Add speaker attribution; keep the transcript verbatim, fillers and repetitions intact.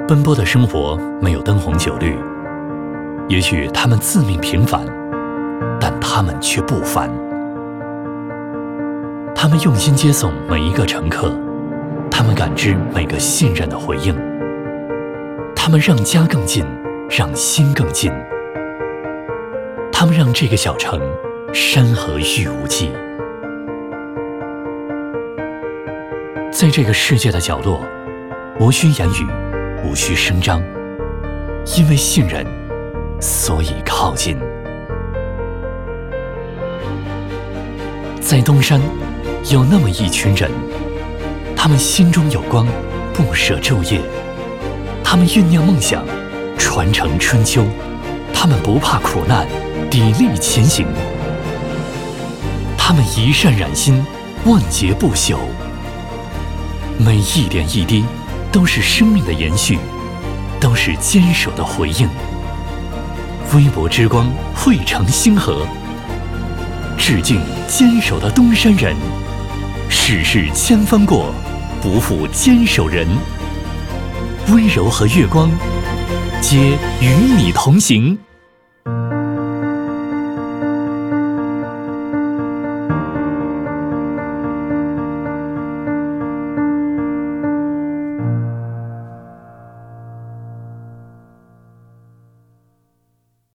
Speaker 1: 奔波的生活没有灯红酒绿，也许他们自命平凡，但他们却不凡。他们用心接送每一个乘客，他们感知每个信任的回应，他们让家更近，让心更近，他们让这个小城山河育无际。在这个世界的角落，无需言语，无需声张，因为信任，所以靠近。在东山，有那么一群人，他们心中有光，不舍昼夜，他们酝酿梦想，传承春秋，他们不怕苦难，砥砺前行，他们一善染心，万劫不朽。每一点一滴都是生命的延续，都是坚守的回应。微薄之光汇成星河，致敬坚守的东山人。世事千帆过，不负坚守人。温柔和月光，皆与你同行。